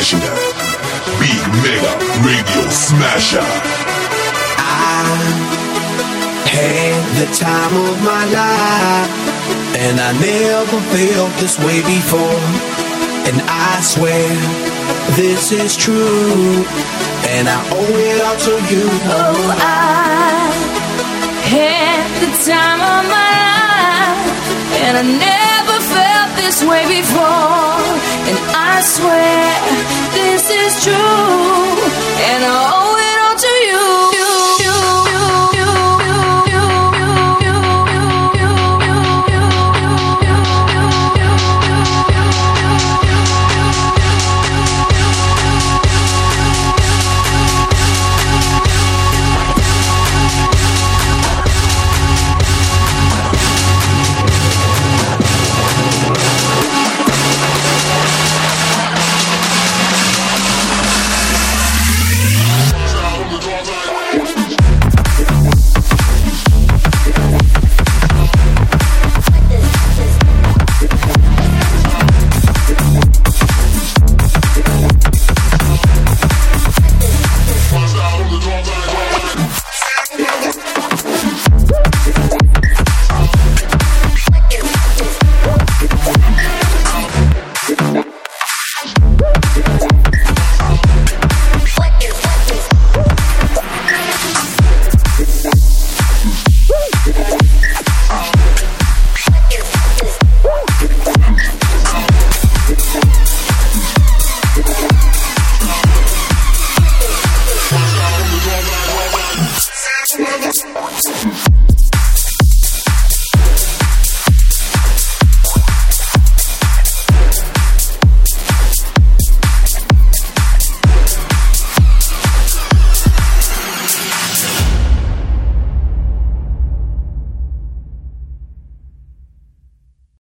International. Big Mega Radio Smasher. I had the time of my life, and I never felt this way before. And I swear this is true, and I owe it all to you. Oh, I had the time of my life, and I never felt this way before. And I swear this is true, and I